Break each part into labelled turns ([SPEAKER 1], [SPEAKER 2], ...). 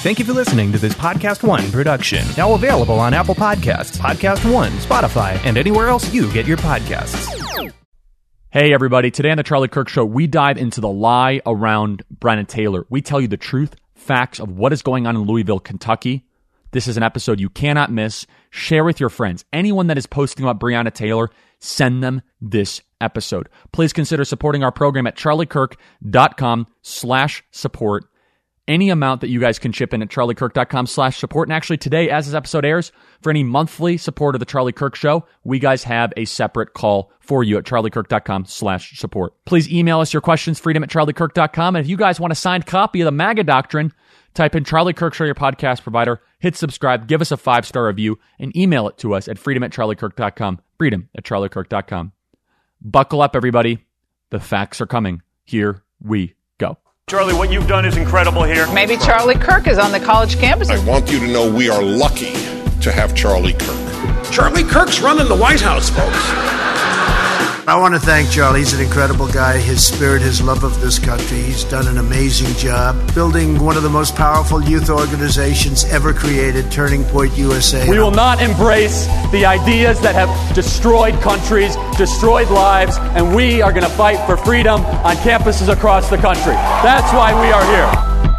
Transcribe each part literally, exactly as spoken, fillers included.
[SPEAKER 1] Thank you for listening to this Podcast One production. Now available on Apple Podcasts, Podcast One, Spotify, and anywhere else you get your podcasts.
[SPEAKER 2] Hey everybody, today on the Charlie Kirk Show, we dive into the lie around Breonna Taylor. We tell you the truth, facts of what is going on in Louisville, Kentucky. This is an episode you cannot miss. Share with your friends. Anyone that is posting about Breonna Taylor, send them this episode. Please consider supporting our program at charliekirk.com slash support. Any amount that you guys can chip in at charliekirk.com slash support. And actually today, as this episode airs, for any monthly support of the Charlie Kirk Show, we guys have a separate call for you at charliekirk.com slash support. Please email us your questions, freedom at charliekirk dot com. And if you guys want a signed copy of the MAGA Doctrine, type in Charlie Kirk Show, your podcast provider, hit subscribe, give us a five-star review, and email it to us at freedom at charliekirk dot com, freedom at charliekirk dot com. Buckle up, everybody. The facts are coming. Here we go.
[SPEAKER 3] Charlie, what you've done is incredible here.
[SPEAKER 4] Maybe Charlie Kirk is on the college campus.
[SPEAKER 5] I want you to know we are lucky to have Charlie Kirk.
[SPEAKER 6] Charlie Kirk's running the White House, folks.
[SPEAKER 7] I want to thank Charlie. He's an incredible guy. His spirit, his love of this country. He's done an amazing job building one of the most powerful youth organizations ever created, Turning Point U S A.
[SPEAKER 2] We will not embrace the ideas that have destroyed countries, destroyed lives, and we are going to fight for freedom on campuses across the country. That's why we are here.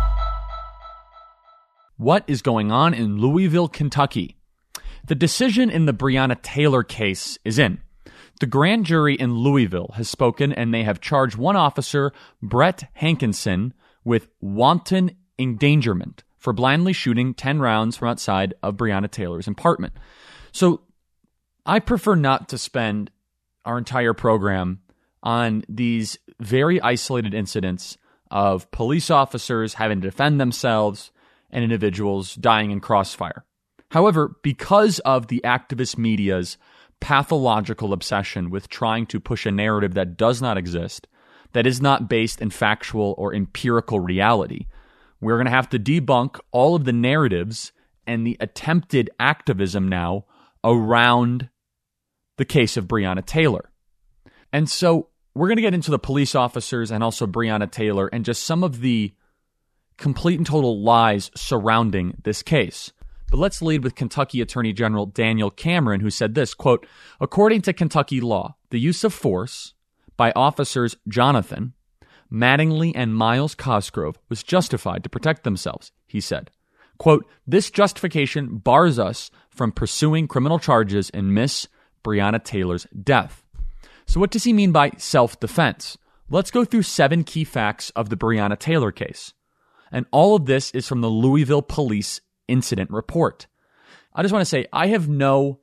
[SPEAKER 2] What is going on in Louisville, Kentucky? The decision in the Breonna Taylor case is in. The grand jury in Louisville has spoken, and they have charged one officer, Brett Hankinson, with wanton endangerment for blindly shooting ten rounds from outside of Breonna Taylor's apartment. So I prefer not to spend our entire program on these very isolated incidents of police officers having to defend themselves and individuals dying in crossfire. However, because of the activist media's pathological obsession with trying to push a narrative that does not exist, that is not based in factual or empirical reality, we're going to have to debunk all of the narratives and the attempted activism now around the case of Breonna Taylor. And so we're going to get into the police officers and also Breonna Taylor and just some of the complete and total lies surrounding this case. But let's lead with Kentucky Attorney General Daniel Cameron, who said this, quote, according to Kentucky law, the use of force by officers Jonathan, Mattingly, and Miles Cosgrove was justified to protect themselves, he said. Quote, this justification bars us from pursuing criminal charges in Miss Breonna Taylor's death. So what does he mean by self-defense? Let's go through seven key facts of the Breonna Taylor case. And all of this is from the Louisville Police Incident Report. I just want to say, I have no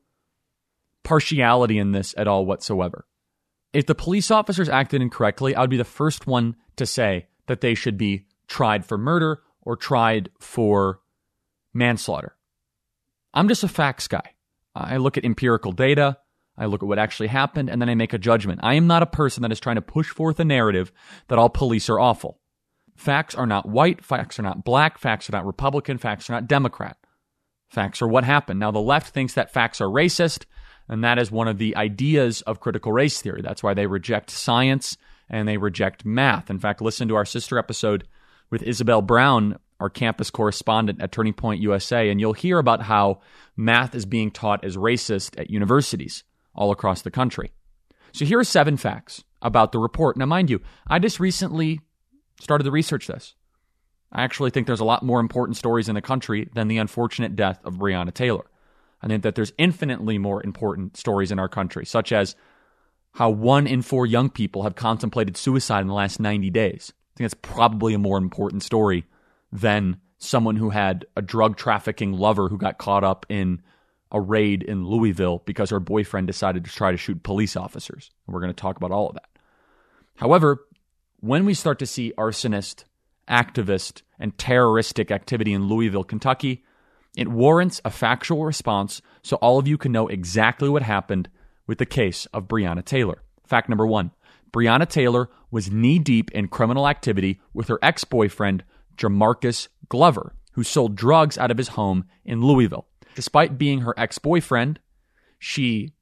[SPEAKER 2] partiality in this at all whatsoever. If the police officers acted incorrectly, I would be the first one to say that they should be tried for murder or tried for manslaughter. I'm just a facts guy. I look at empirical data, I look at what actually happened, and then I make a judgment. I am not a person that is trying to push forth a narrative that all police are awful. Facts are not white, facts are not black, facts are not Republican, facts are not Democrat. Facts are what happened. Now, the left thinks that facts are racist, and that is one of the ideas of critical race theory. That's why they reject science and they reject math. In fact, listen to our sister episode with Isabel Brown, our campus correspondent at Turning Point U S A, and you'll hear about how math is being taught as racist at universities all across the country. So here are seven facts about the report. Now, mind you, I just recently started to research this. I actually think there's a lot more important stories in the country than the unfortunate death of Breonna Taylor. I think that there's infinitely more important stories in our country, such as how one in four young people have contemplated suicide in the last ninety days. I think that's probably a more important story than someone who had a drug trafficking lover who got caught up in a raid in Louisville because her boyfriend decided to try to shoot police officers. And we're going to talk about all of that. However, when we start to see arsonist, activist, and terroristic activity in Louisville, Kentucky, it warrants a factual response so all of you can know exactly what happened with the case of Breonna Taylor. Fact number one, Breonna Taylor was knee-deep in criminal activity with her ex-boyfriend, Jamarcus Glover, who sold drugs out of his home in Louisville. Despite being her ex-boyfriend, she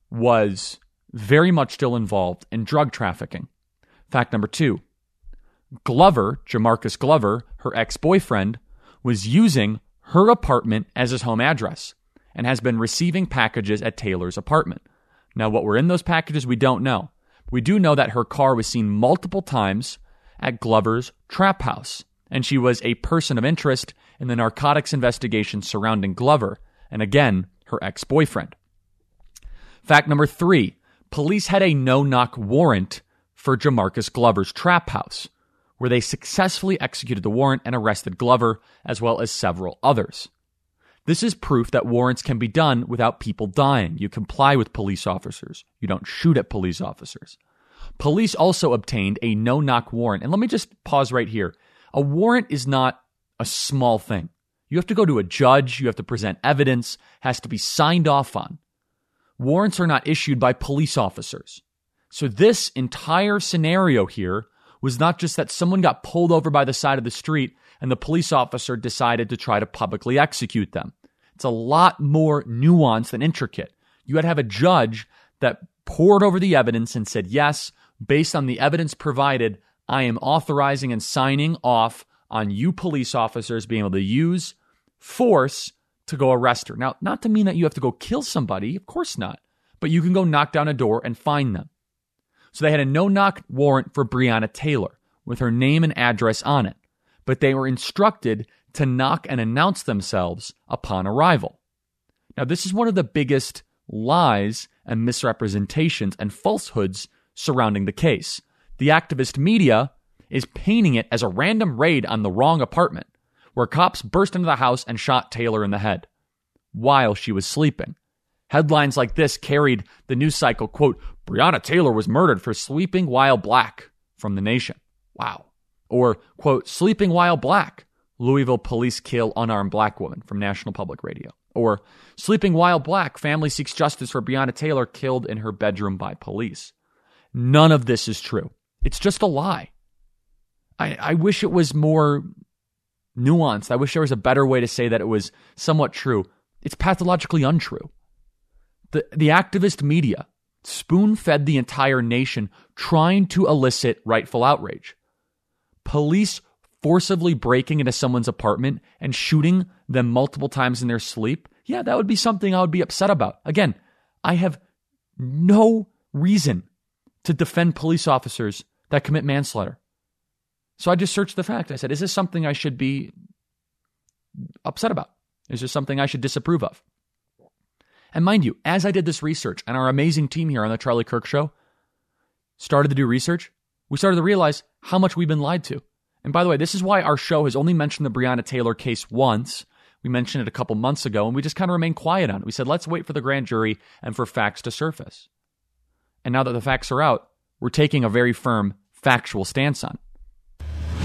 [SPEAKER 2] was very much still involved in drug trafficking. Fact number two, Glover, Jamarcus Glover, her ex-boyfriend, was using her apartment as his home address and has been receiving packages at Taylor's apartment. Now, what were in those packages, we don't know. We do know that her car was seen multiple times at Glover's trap house, and she was a person of interest in the narcotics investigation surrounding Glover, and again, her ex-boyfriend. Fact number three, police had a no-knock warrant for Jamarcus Glover's trap house, where they successfully executed the warrant and arrested Glover, as well as several others. This is proof that warrants can be done without people dying. You comply with police officers. You don't shoot at police officers. Police also obtained a no-knock warrant. And let me just pause right here. A warrant is not a small thing. You have to go to a judge. You have to present evidence. Has to be signed off on. Warrants are not issued by police officers. So this entire scenario here was not just that someone got pulled over by the side of the street and the police officer decided to try to publicly execute them. It's a lot more nuanced and intricate. You had to have a judge that pored over the evidence and said, yes, based on the evidence provided, I am authorizing and signing off on you police officers being able to use force to go arrest her. Now, not to mean that you have to go kill somebody, of course not, but you can go knock down a door and find them. So they had a no-knock warrant for Breonna Taylor with her name and address on it, but they were instructed to knock and announce themselves upon arrival. Now, this is one of the biggest lies and misrepresentations and falsehoods surrounding the case. The activist media is painting it as a random raid on the wrong apartment, where cops burst into the house and shot Taylor in the head while she was sleeping. Headlines like this carried the news cycle, quote, Breonna Taylor was murdered for sleeping while black from The Nation. Wow. Or, quote, sleeping while black. Louisville police kill unarmed black woman from National Public Radio. Or, sleeping while black, family seeks justice for Breonna Taylor killed in her bedroom by police. None of this is true. It's just a lie. I, I wish it was more nuanced. I wish there was a better way to say that it was somewhat true. It's pathologically untrue. The, the activist media spoon-fed the entire nation trying to elicit rightful outrage. Police forcibly breaking into someone's apartment and shooting them multiple times in their sleep, yeah, that would be something I would be upset about. Again, I have no reason to defend police officers that commit manslaughter. So I just searched the fact. I said, is this something I should be upset about? Is this something I should disapprove of? And mind you, as I did this research, and our amazing team here on the Charlie Kirk Show started to do research, we started to realize how much we've been lied to. And by the way, this is why our show has only mentioned the Breonna Taylor case once. We mentioned it a couple months ago, and we just kind of remained quiet on it. We said, let's wait for the grand jury and for facts to surface. And now that the facts are out, we're taking a very firm factual stance on it.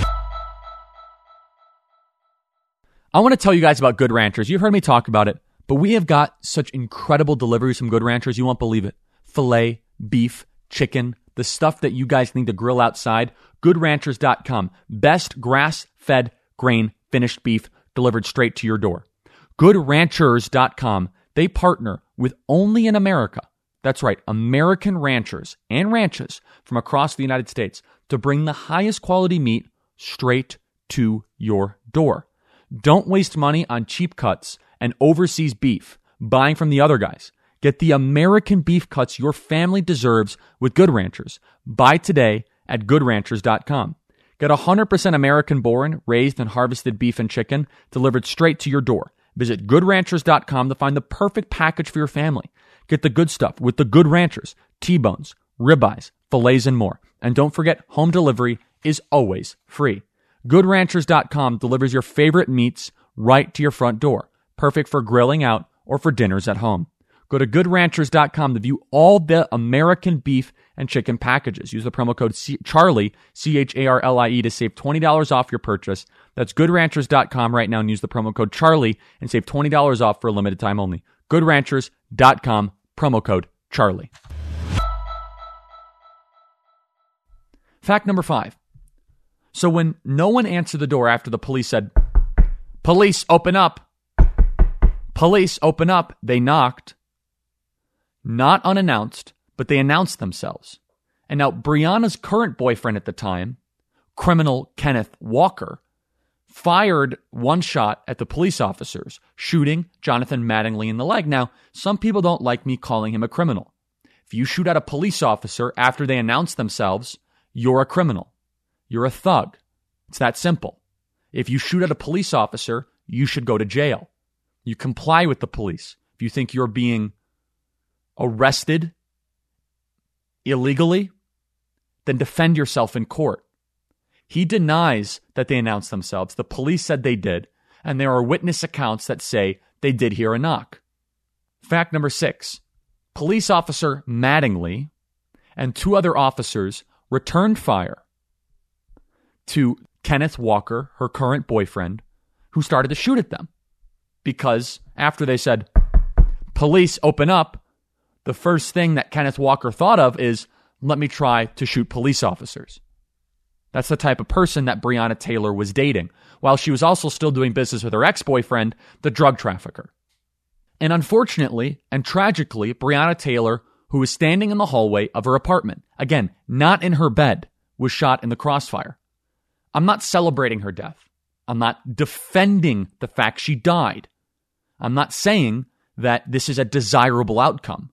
[SPEAKER 2] I want to tell you guys about Good Ranchers. You've heard me talk about it, but we have got such incredible deliveries from Good Ranchers, you won't believe it. Filet, beef, chicken, the stuff that you guys need to grill outside. good ranchers dot com. Best grass-fed, grain-finished beef delivered straight to your door. good ranchers dot com. They partner with only in America, that's right, American ranchers and ranches from across the United States to bring the highest quality meat straight to your door. Don't waste money on cheap cuts and overseas beef buying from the other guys. Get the American beef cuts your family deserves with Good Ranchers. Buy today at good ranchers dot com. Get one hundred percent American born, raised and harvested beef and chicken delivered straight to your door. Visit good ranchers dot com to find the perfect package for your family. Get the good stuff with the Good Ranchers, T-bones, ribeyes, fillets, and more. And don't forget, home delivery is always free. good ranchers dot com delivers your favorite meats right to your front door. Perfect for grilling out or for dinners at home. Go to good ranchers dot com to view all the American beef and chicken packages. Use the promo code C- Charlie, C H A R L I E, to save twenty dollars off your purchase. That's good ranchers dot com right now and use the promo code Charlie and save twenty dollars off for a limited time only. good ranchers dot com, promo code Charlie. Fact number five. So when no one answered the door after the police said, "Police, open up," Police, open up, they knocked. Not unannounced, but they announced themselves. And now Breonna's current boyfriend at the time, criminal Kenneth Walker, fired one shot at the police officers, shooting Jonathan Mattingly in the leg. Now, some people don't like me calling him a criminal. If you shoot at a police officer after they announce themselves, you're a criminal. You're a thug. It's that simple. If you shoot at a police officer, you should go to jail. You comply with the police. If you think you're being arrested illegally, then defend yourself in court. He denies that they announced themselves. The police said they did, and there are witness accounts that say they did hear a knock. Fact number six, police officer Mattingly and two other officers returned fire to Kenneth Walker, her current boyfriend, who started to shoot at them. Because after they said, police, open up, the first thing that Kenneth Walker thought of is, let me try to shoot police officers. That's the type of person that Breonna Taylor was dating, while she was also still doing business with her ex-boyfriend, the drug trafficker. And unfortunately, and tragically, Breonna Taylor, who was standing in the hallway of her apartment, again, not in her bed, was shot in the crossfire. I'm not celebrating her death. I'm not defending the fact she died. I'm not saying that this is a desirable outcome.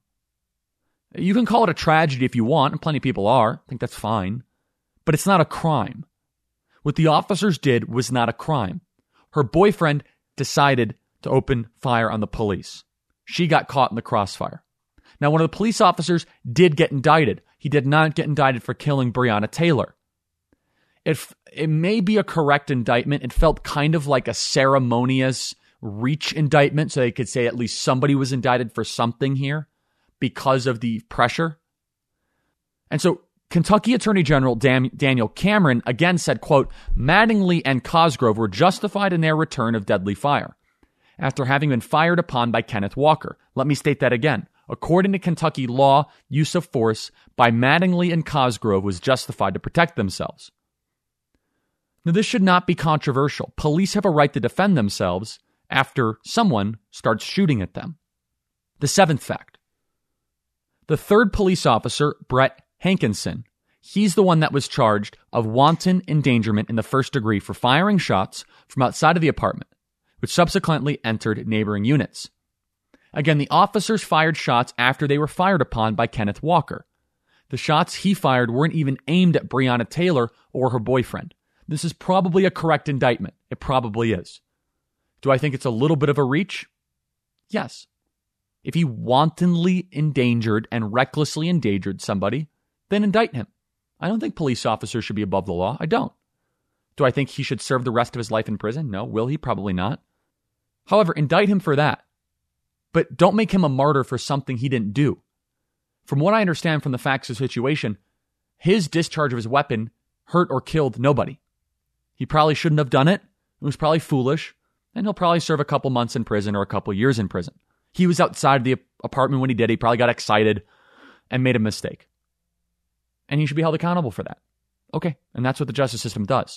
[SPEAKER 2] You can call it a tragedy if you want, and plenty of people are. I think that's fine. But it's not a crime. What the officers did was not a crime. Her boyfriend decided to open fire on the police. She got caught in the crossfire. Now, one of the police officers did get indicted. He did not get indicted for killing Breonna Taylor. It, it may be a correct indictment. It felt kind of like a ceremonious reach indictment, so they could say at least somebody was indicted for something here because of the pressure. And so Kentucky Attorney General Dan- Daniel Cameron again said, quote, Mattingly and Cosgrove were justified in their return of deadly fire after having been fired upon by Kenneth Walker. Let me state that again. According to Kentucky law, use of force by Mattingly and Cosgrove was justified to protect themselves. Now, this should not be controversial. Police have a right to defend themselves after someone starts shooting at them. The seventh fact. The third police officer, Brett Hankinson, he's the one that was charged of wanton endangerment in the first degree for firing shots from outside of the apartment, which subsequently entered neighboring units. Again, the officers fired shots after they were fired upon by Kenneth Walker. The shots he fired weren't even aimed at Breonna Taylor or her boyfriend. This is probably a correct indictment. It probably is. Do I think it's a little bit of a reach? Yes. If he wantonly endangered and recklessly endangered somebody, then indict him. I don't think police officers should be above the law. I don't. Do I think he should serve the rest of his life in prison? No. Will he? Probably not. However, indict him for that. But don't make him a martyr for something he didn't do. From what I understand from the facts of the situation, his discharge of his weapon hurt or killed nobody. He probably shouldn't have done it. It was probably foolish. And he'll probably serve a couple months in prison or a couple years in prison. He was outside the apartment when he did. He probably got excited and made a mistake. And he should be held accountable for that. Okay, and that's what the justice system does.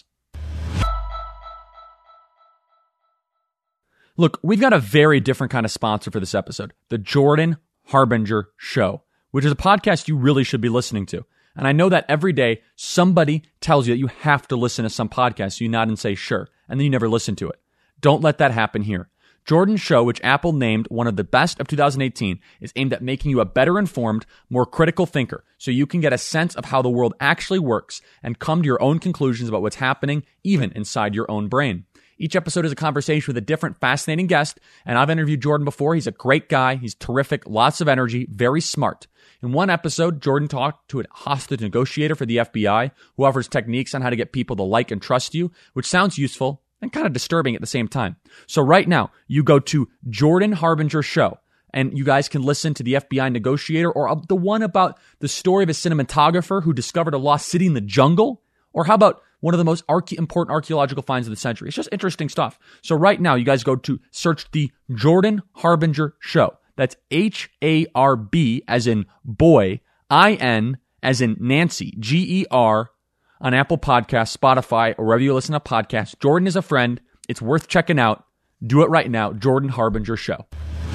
[SPEAKER 2] Look, we've got a very different kind of sponsor for this episode. The Jordan Harbinger Show, which is a podcast you really should be listening to. And I know that every day somebody tells you that you have to listen to some podcast, so you nod and say, sure, and then you never listen to it. Don't let that happen here. Jordan's show, which Apple named one of the best of two thousand eighteen, is aimed at making you a better informed, more critical thinker, so you can get a sense of how the world actually works and come to your own conclusions about what's happening, even inside your own brain. Each episode is a conversation with a different, fascinating guest, and I've interviewed Jordan before. He's a great guy. He's terrific, lots of energy, very smart. In one episode, Jordan talked to a hostage negotiator for the F B I who offers techniques on how to get people to like and trust you, which sounds useful and kind of disturbing at the same time. So right now, you go to Jordan Harbinger Show, and you guys can listen to the F B I negotiator or the one about the story of a cinematographer who discovered a lost city in the jungle, or how about one of the most arche- important archaeological finds of the century. It's just interesting stuff. So right now, you guys go to search the Jordan Harbinger Show. That's H A R B as in boy, I N as in Nancy, G E R, on Apple Podcasts, Spotify, or wherever you listen to podcasts. Jordan is a friend. It's worth checking out. Do it right now. Jordan Harbinger Show.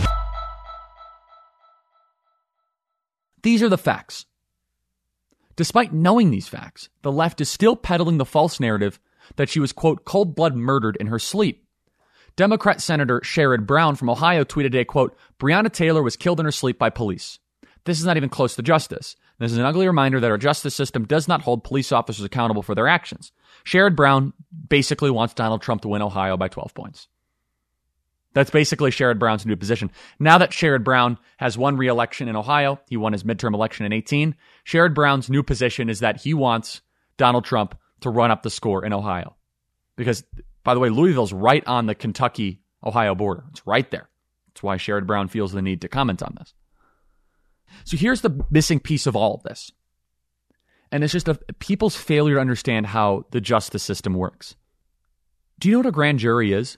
[SPEAKER 2] These are the facts. Despite knowing these facts, the left is still peddling the false narrative that she was, quote, cold-blood murdered in her sleep. Democrat Senator Sherrod Brown from Ohio tweeted today, quote, Breonna Taylor was killed in her sleep by police. This is not even close to justice. This is an ugly reminder that our justice system does not hold police officers accountable for their actions. Sherrod Brown basically wants Donald Trump to win Ohio by twelve points. That's basically Sherrod Brown's new position. Now that Sherrod Brown has won re-election in Ohio, he won his midterm election in eighteen, Sherrod Brown's new position is that he wants Donald Trump to run up the score in Ohio. Because, by the way, Louisville's right on the Kentucky-Ohio border. It's right there. That's why Sherrod Brown feels the need to comment on this. So here's the missing piece of all of this. And it's just a, people's failure to understand how the justice system works. Do you know what a grand jury is?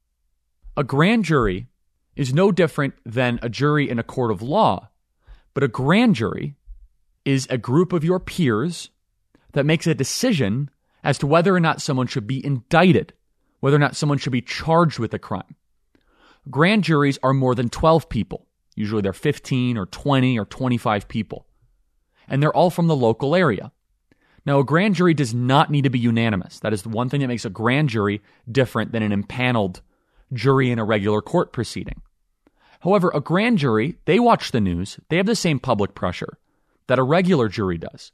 [SPEAKER 2] A grand jury is no different than a jury in a court of law, but a grand jury is a group of your peers that makes a decision as to whether or not someone should be indicted, whether or not someone should be charged with a crime. Grand juries are more than twelve people. Usually they're fifteen or twenty or twenty-five people. And they're all from the local area. Now, a grand jury does not need to be unanimous. That is the one thing that makes a grand jury different than an impaneled jury in a regular court proceeding. However, a grand jury, they watch the news. They have the same public pressure that a regular jury does.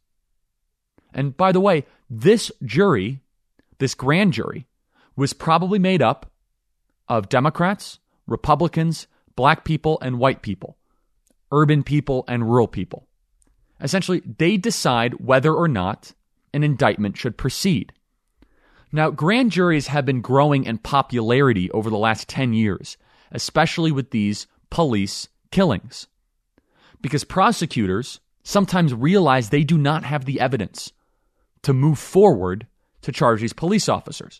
[SPEAKER 2] And by the way, this jury, this grand jury, was probably made up of Democrats, Republicans, black people, and white people, urban people, and rural people. Essentially, they decide whether or not an indictment should proceed. Now, grand juries have been growing in popularity over the last ten years, especially with these police killings, because prosecutors sometimes realize they do not have the evidence to move forward to charge these police officers.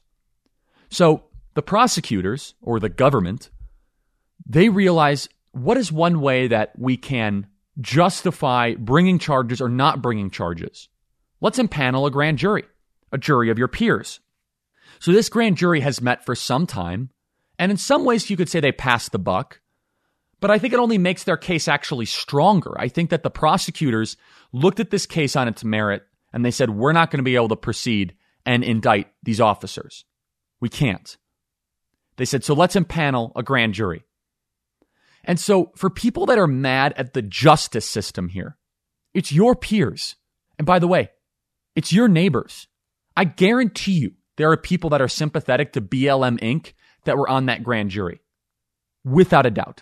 [SPEAKER 2] So the prosecutors, or the government, they realize, what is one way that we can justify bringing charges or not bringing charges? Let's impanel a grand jury, a jury of your peers. So this grand jury has met for some time, and in some ways you could say they passed the buck, but I think it only makes their case actually stronger. I think that the prosecutors looked at this case on its merit, and they said, we're not going to be able to proceed and indict these officers. We can't. They said, so let's impanel a grand jury. And so for people that are mad at the justice system here, it's your peers. And by the way, it's your neighbors. I guarantee you there are people that are sympathetic to B L M Incorporated that were on that grand jury, without a doubt.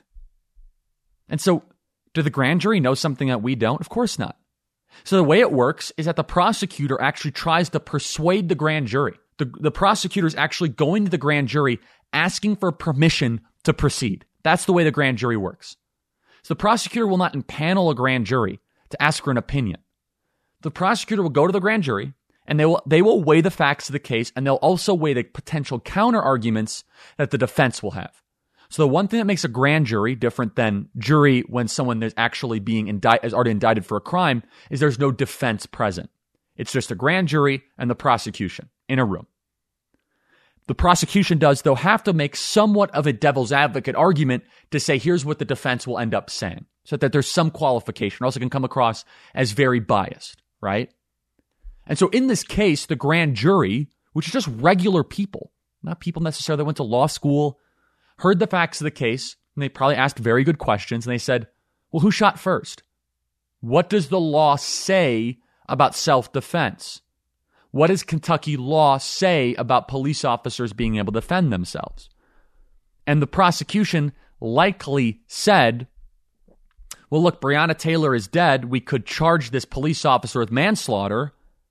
[SPEAKER 2] And so, do the grand jury know something that we don't? Of course not. So the way it works is that the prosecutor actually tries to persuade the grand jury. The, the prosecutor is actually going to the grand jury asking for permission to proceed. That's the way the grand jury works. So the prosecutor will not impanel a grand jury to ask for an opinion. The prosecutor will go to the grand jury, and they will they will weigh the facts of the case, and they'll also weigh the potential counter arguments that the defense will have. So the one thing that makes a grand jury different than jury when someone is actually being indicted, is already indicted for a crime, is there's no defense present. It's just a grand jury and the prosecution in a room. The prosecution does, though, have to make somewhat of a devil's advocate argument to say, here's what the defense will end up saying, so that there's some qualification, or else it can come across as very biased, right? And so in this case, the grand jury, which is just regular people, not people necessarily that went to law school, heard the facts of the case, and they probably asked very good questions, and they said, well, who shot first? What does the law say about self-defense? What does Kentucky law say about police officers being able to defend themselves? And the prosecution likely said, well, look, Breonna Taylor is dead. We could charge this police officer with manslaughter.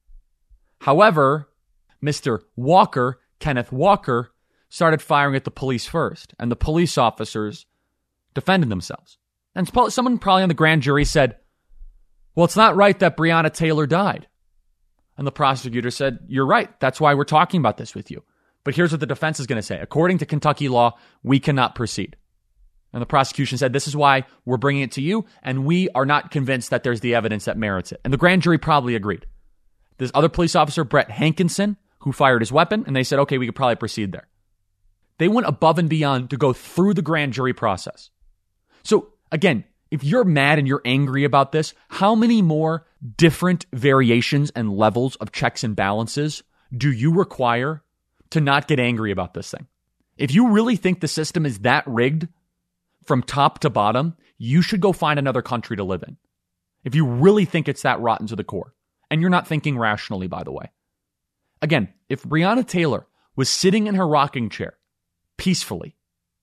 [SPEAKER 2] However, Mister Walker, Kenneth Walker, started firing at the police first, and the police officers defended themselves. And someone probably on the grand jury said, well, it's not right that Breonna Taylor died. And the prosecutor said, you're right. That's why we're talking about this with you. But here's what the defense is going to say. According to Kentucky law, we cannot proceed. And the prosecution said, this is why we're bringing it to you, and we are not convinced that there's the evidence that merits it. And the grand jury probably agreed. This other police officer, Brett Hankinson, who fired his weapon, and they said, okay, we could probably proceed there. They went above and beyond to go through the grand jury process. So again, if you're mad and you're angry about this, how many more different variations and levels of checks and balances do you require to not get angry about this thing. If you really think the system is that rigged from top to bottom, you should go find another country to live in. If you really think it's that rotten to the core. And you're not thinking rationally, by the way. Again, if Breonna Taylor was sitting in her rocking chair peacefully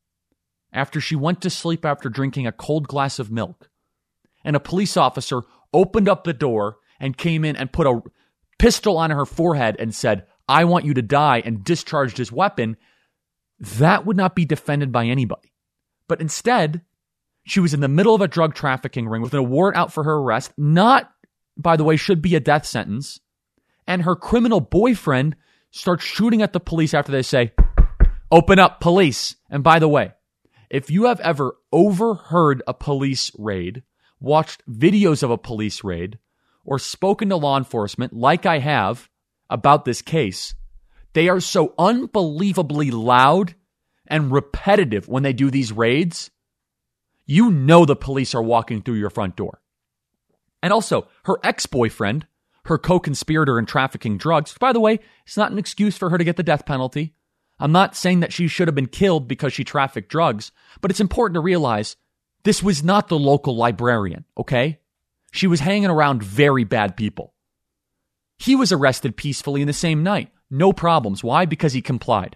[SPEAKER 2] after she went to sleep after drinking a cold glass of milk, and a police officer opened up the door and came in and put a pistol on her forehead and said, I want you to die, and discharged his weapon, that would not be defended by anybody. But instead, she was in the middle of a drug trafficking ring with a warrant out for her arrest, not, by the way, should be a death sentence, and her criminal boyfriend starts shooting at the police after they say, open up, police. And by the way, if you have ever overheard a police raid, watched videos of a police raid, or spoken to law enforcement like I have about this case, they are so unbelievably loud and repetitive when they do these raids, you know the police are walking through your front door. And also, her ex-boyfriend, her co-conspirator in trafficking drugs, by the way, it's not an excuse for her to get the death penalty. I'm not saying that she should have been killed because she trafficked drugs, but it's important to realize this was not the local librarian, okay? She was hanging around very bad people. He was arrested peacefully in the same night. No problems. Why? Because he complied.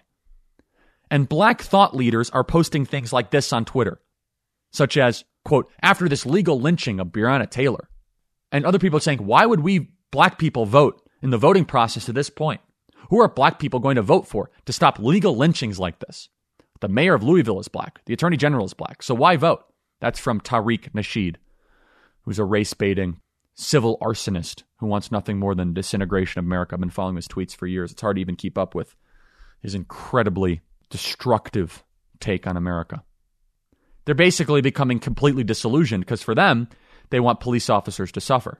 [SPEAKER 2] And black thought leaders are posting things like this on Twitter, such as, quote, after this legal lynching of Breonna Taylor. And other people are saying, why would we black people vote in the voting process to this point? Who are black people going to vote for to stop legal lynchings like this? The mayor of Louisville is black. The attorney general is black. So why vote? That's from Tariq Nasheed, who's a race-baiting civil arsonist who wants nothing more than disintegration of America. I've been following his tweets for years. It's hard to even keep up with his incredibly destructive take on America. They're basically becoming completely disillusioned because for them, they want police officers to suffer.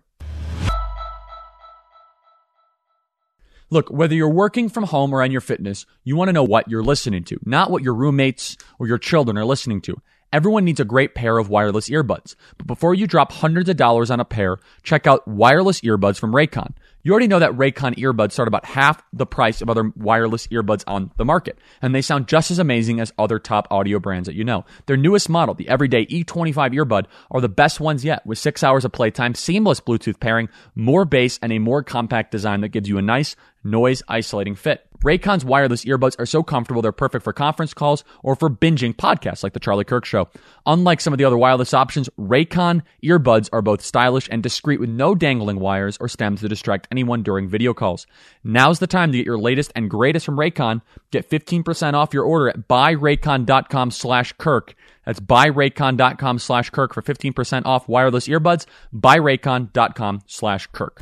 [SPEAKER 2] Look, whether you're working from home or on your fitness, you want to know what you're listening to, not what your roommates or your children are listening to. Everyone needs a great pair of wireless earbuds. But before you drop hundreds of dollars on a pair, check out wireless earbuds from Raycon. You already know that Raycon earbuds start about half the price of other wireless earbuds on the market, and they sound just as amazing as other top audio brands that you know. Their newest model, the Everyday E twenty-five earbud, are the best ones yet, with six hours of playtime, seamless Bluetooth pairing, more bass, and a more compact design that gives you a nice, noise-isolating fit. Raycon's wireless earbuds are so comfortable they're perfect for conference calls or for binging podcasts like The Charlie Kirk Show. Unlike some of the other wireless options, Raycon earbuds are both stylish and discreet with no dangling wires or stems to distract anyone during video calls. Now's the time to get your latest and greatest from Raycon. Get fifteen percent off your order at buyraycon.com slash Kirk. That's buyraycon.com slash Kirk for fifteen percent off wireless earbuds. Buyraycon.com slash Kirk.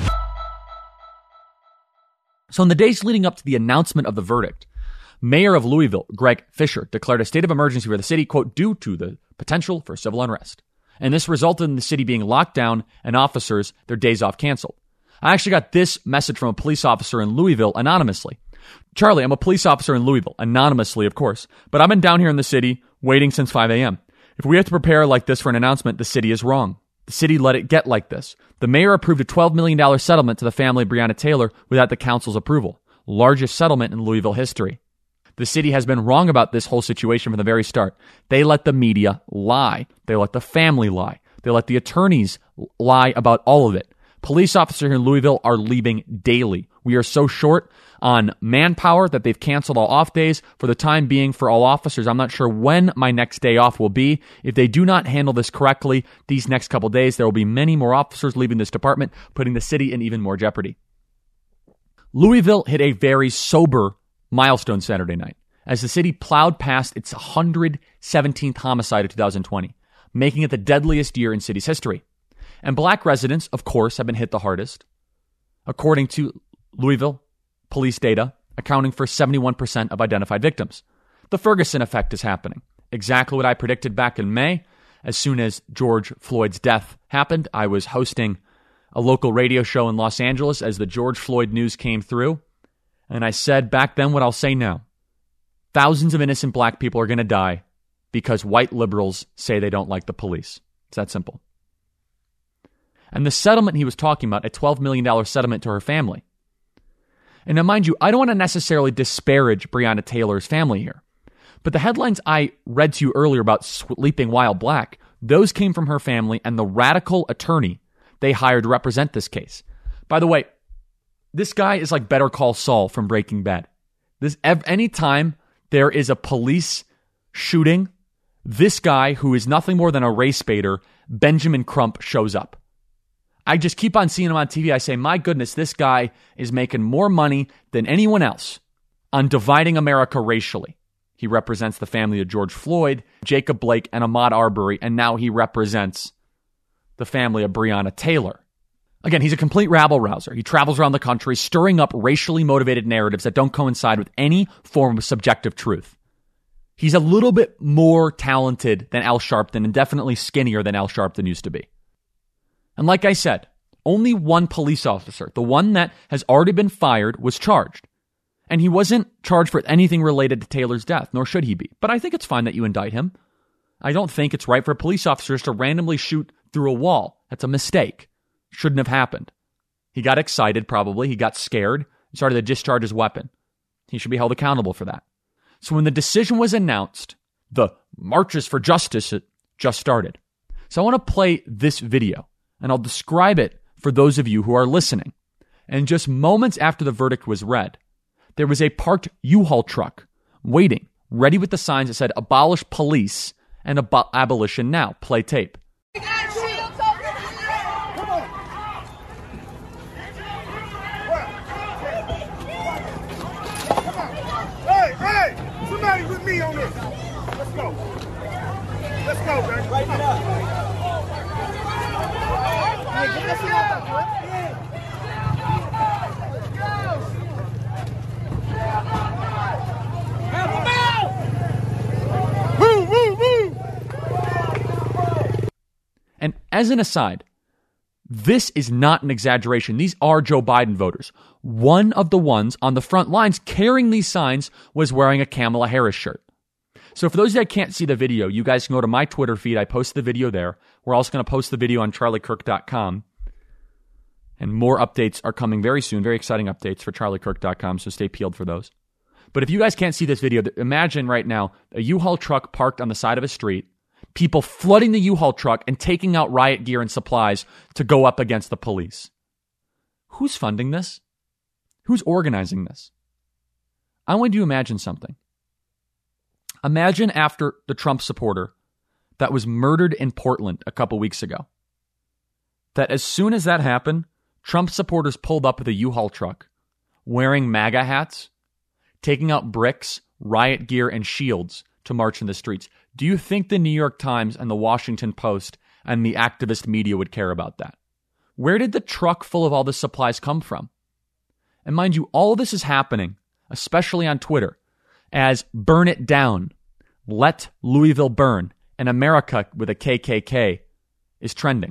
[SPEAKER 2] So in the days leading up to the announcement of the verdict, Mayor of Louisville, Greg Fisher, declared a state of emergency for the city, quote, due to the potential for civil unrest. And this resulted in the city being locked down and officers, their days off canceled. I actually got this message from a police officer in Louisville anonymously. Charlie, I'm a police officer in Louisville, anonymously, of course, but I've been down here in the city waiting since five a.m. If we have to prepare like this for an announcement, the city is wrong. The city let it get like this. The mayor approved a twelve million dollars settlement to the family of Breonna Taylor without the council's approval. Largest settlement in Louisville history. The city has been wrong about this whole situation from the very start. They let the media lie. They let the family lie. They let the attorneys lie about all of it. Police officers here in Louisville are leaving daily. We are so short on manpower that they've canceled all off days for the time being for all officers. I'm not sure when my next day off will be. If they do not handle this correctly these next couple days, there will be many more officers leaving this department, putting the city in even more jeopardy. Louisville hit a very sober milestone Saturday night as the city plowed past its one hundred seventeenth homicide of two thousand twenty, making it the deadliest year in city's history. And black residents, of course, have been hit the hardest. According to Louisville police data, accounting for seventy-one percent of identified victims. The Ferguson effect is happening. Exactly what I predicted back in May. As soon as George Floyd's death happened, I was hosting a local radio show in Los Angeles as the George Floyd news came through. And I said back then what I'll say now. Thousands of innocent black people are going to die because white liberals say they don't like the police. It's that simple. And the settlement he was talking about, a twelve million dollars settlement to her family, And now, mind you, I don't want to necessarily disparage Breonna Taylor's family here. But the headlines I read to you earlier about sleeping while black, those came from her family and the radical attorney they hired to represent this case. By the way, this guy is like Better Call Saul from Breaking Bad. This anytime there is a police shooting, this guy, who is nothing more than a race baiter, Benjamin Crump, shows up. I just keep on seeing him on T V. I say, my goodness, this guy is making more money than anyone else on dividing America racially. He represents the family of George Floyd, Jacob Blake, and Ahmaud Arbery, and now he represents the family of Breonna Taylor. Again, he's a complete rabble-rouser. He travels around the country stirring up racially motivated narratives that don't coincide with any form of subjective truth. He's a little bit more talented than Al Sharpton and definitely skinnier than Al Sharpton used to be. And like I said, only one police officer, the one that has already been fired, was charged. And he wasn't charged for anything related to Taylor's death, nor should he be. But I think it's fine that you indict him. I don't think it's right for police officers to randomly shoot through a wall. That's a mistake. Shouldn't have happened. He got excited, probably. He got scared and started to discharge his weapon. He should be held accountable for that. So when the decision was announced, the marches for justice just started. So I want to play this video, and I'll describe it for those of you who are listening. And just moments after the verdict was read, there was a parked U-Haul truck waiting, ready with the signs that said, abolish police and ab- abolition now. Play tape.
[SPEAKER 6] Somebody with me on this. Let's go. Let's go, man. Lighten it up. Hey, get this up. Woo, woo, woo.
[SPEAKER 2] And as an aside, this is not an exaggeration. These are Joe Biden voters. One of the ones on the front lines carrying these signs was wearing a Kamala Harris shirt. So for those of you that can't see the video, you guys can go to my Twitter feed. I post the video there. We're also going to post the video on charlie kirk dot com. And more updates are coming very soon. Very exciting updates for charlie kirk dot com, so stay peeled for those. But if you guys can't see this video, imagine right now a U-Haul truck parked on the side of a street, people flooding the U-Haul truck and taking out riot gear and supplies to go up against the police. Who's funding this? Who's organizing this? I want you to imagine something. Imagine after the Trump supporter that was murdered in Portland a couple weeks ago, that as soon as that happened, Trump supporters pulled up with a U-Haul truck, wearing MAGA hats, taking out bricks, riot gear, and shields to march in the streets. Do you think the New York Times and the Washington Post and the activist media would care about that? Where did the truck full of all the supplies come from? And mind you, all this is happening, especially on Twitter, as Burn It Down, Let Louisville Burn, and America with a K K K is trending.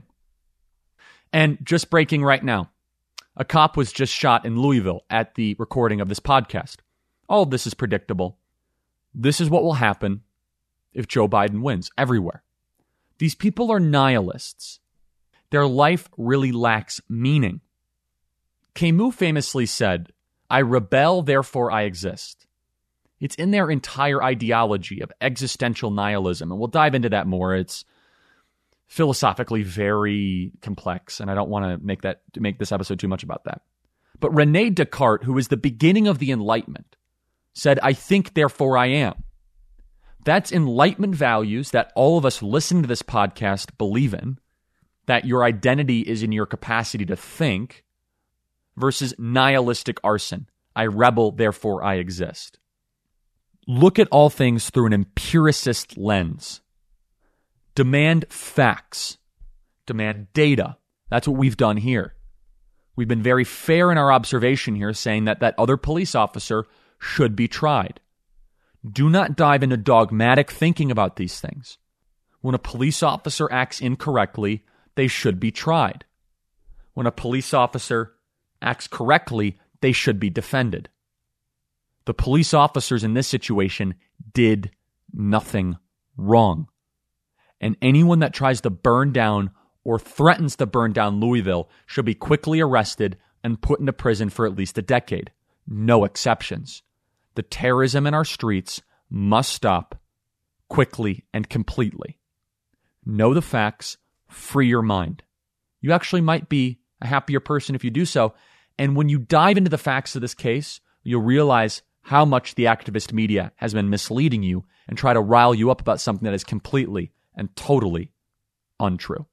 [SPEAKER 2] And just breaking right now, a cop was just shot in Louisville at the recording of this podcast. All of this is predictable. This is what will happen if Joe Biden wins everywhere. These people are nihilists. Their life really lacks meaning. Camus famously said, "I rebel, therefore I exist." It's in their entire ideology of existential nihilism, and we'll dive into that more. It's philosophically very complex, and I don't want to make that to make this episode too much about that. But René Descartes, who was the beginning of the Enlightenment, said, "I think, therefore I am." That's Enlightenment values that all of us listening to this podcast believe in, that your identity is in your capacity to think, versus nihilistic arson. I rebel, therefore I exist. Look at all things through an empiricist lens. Demand facts. Demand data. That's what we've done here. We've been very fair in our observation here, saying that that other police officer should be tried. Do not dive into dogmatic thinking about these things. When a police officer acts incorrectly, they should be tried. When a police officer acts correctly, they should be defended. The police officers in this situation did nothing wrong. And anyone that tries to burn down or threatens to burn down Louisville should be quickly arrested and put into prison for at least a decade. no exceptions. The terrorism in our streets must stop quickly and completely. Know the facts, free your mind. You actually might be a happier person if you do so. And when you dive into the facts of this case, you'll realize how much the activist media has been misleading you and try to rile you up about something that is completely and totally untrue.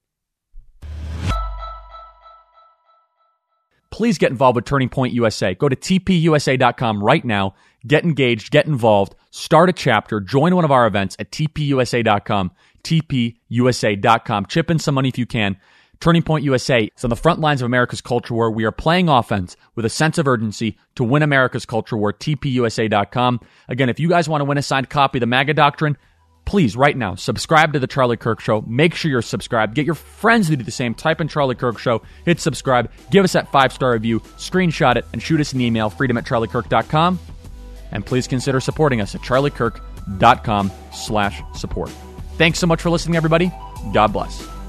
[SPEAKER 2] Please get involved with Turning Point U S A. Go to T P U S A dot com right now. Get engaged, get involved, start a chapter, join one of our events at T P U S A dot com, T P U S A dot com. Chip in some money if you can. Turning Point U S A is on the front lines of America's culture war. We are playing offense with a sense of urgency to win America's culture war. T P U S A dot com. Again, if you guys want to win a signed copy of the MAGA Doctrine, please, right now, subscribe to The Charlie Kirk Show. Make sure you're subscribed. Get your friends to do the same. Type in Charlie Kirk Show. Hit subscribe. Give us that five-star review. Screenshot it and shoot us an email, freedom at charlie kirk dot com. And please consider supporting us at charlie kirk dot com slash support. Thanks so much for listening, everybody. God bless.